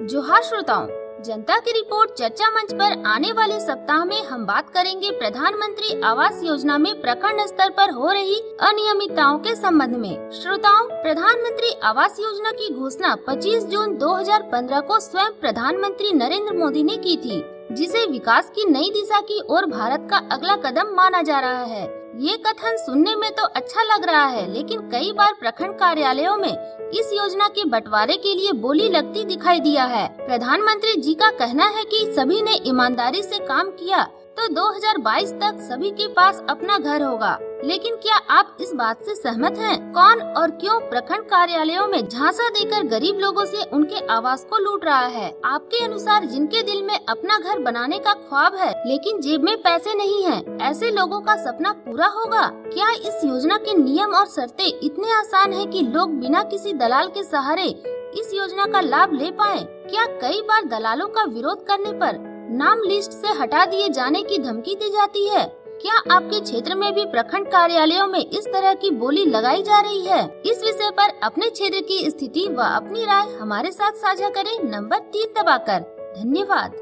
जोहार श्रोताओं, जनता की रिपोर्ट चर्चा मंच पर आने वाले सप्ताह में हम बात करेंगे प्रधानमंत्री आवास योजना में प्रखंड स्तर पर हो रही अनियमितताओं के संबंध में। श्रोताओं, प्रधानमंत्री आवास योजना की घोषणा 25 जून 2015 को स्वयं प्रधानमंत्री नरेंद्र मोदी ने की थी, जिसे विकास की नई दिशा की ओर भारत का अगला कदम माना जा रहा है। ये कथन सुनने में तो अच्छा लग रहा है, लेकिन कई बार प्रखंड कार्यालयों में इस योजना के बंटवारे के लिए बोली लगती दिखाई दिया है। प्रधानमंत्री जी का कहना है कि सभी ने ईमानदारी से काम किया तो 2022 तक सभी के पास अपना घर होगा। लेकिन क्या आप इस बात से सहमत हैं? कौन और क्यों प्रखंड कार्यालयों में झांसा देकर गरीब लोगों से उनके आवास को लूट रहा है? आपके अनुसार जिनके दिल में अपना घर बनाने का ख्वाब है लेकिन जेब में पैसे नहीं है, ऐसे लोगों का सपना पूरा होगा? क्या इस योजना के नियम और शर्तें इतने आसान है कि लोग बिना किसी दलाल के सहारे इस योजना का लाभ ले पाए? क्या कई बार दलालों का विरोध करने पर नाम लिस्ट से हटा दिए जाने की धमकी दी जाती है? क्या आपके क्षेत्र में भी प्रखंड कार्यालयों में इस तरह की बोली लगाई जा रही है? इस विषय पर अपने क्षेत्र की स्थिति व अपनी राय हमारे साथ साझा करें नंबर 3 दबाकर। धन्यवाद।